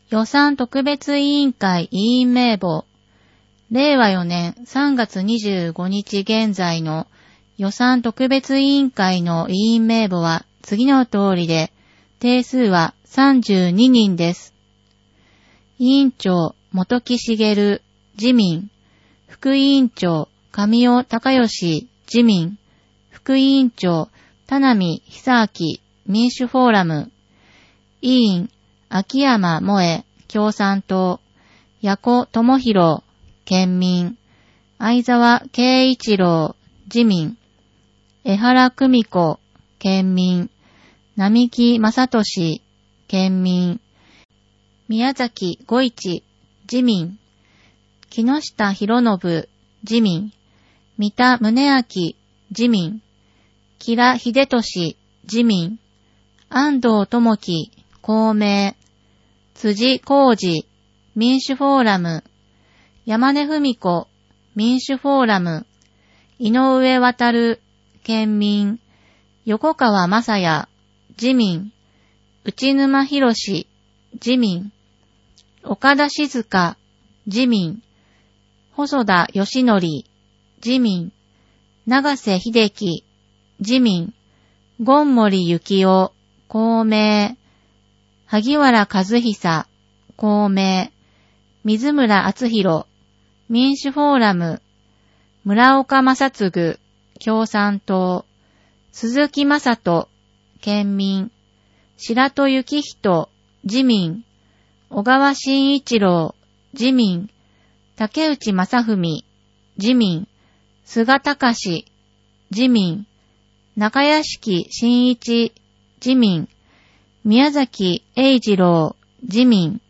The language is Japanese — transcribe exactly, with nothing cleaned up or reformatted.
予算特別委員会委員名簿。れいわよねんさんがつにじゅうごにち現在の予算特別委員会の委員名簿は次の通りで、定数はさんじゅうににんです。委員長、本木茂、自民。副委員長、上尾隆義、自民。副委員長、田波久明、民主フォーラム。委員、秋山萌、共産党。矢古智弘、県民。相沢慶一郎、自民。江原久美子、県民。並木正俊、県民。宮崎五一、自民。木下博信、自民。三田宗明、自民。吉良秀俊、自民。安藤智樹、公明。辻浩二、民主フォーラム。山根文子、民主フォーラム。井上航、県民。横川雅也、自民。内沼博史、自民。岡田静香、自民。細田義則、自民。長瀬秀樹、自民。権森幸夫、公明。萩原和久、公明。水村敦弘、民主フォーラム。村岡正嗣、共産党。鈴木正人、県民。白戸幸人、自民。小川慎一郎、自民。竹内正文、自民。菅隆、自民。中屋敷真一、自民。宮崎栄次郎、自民。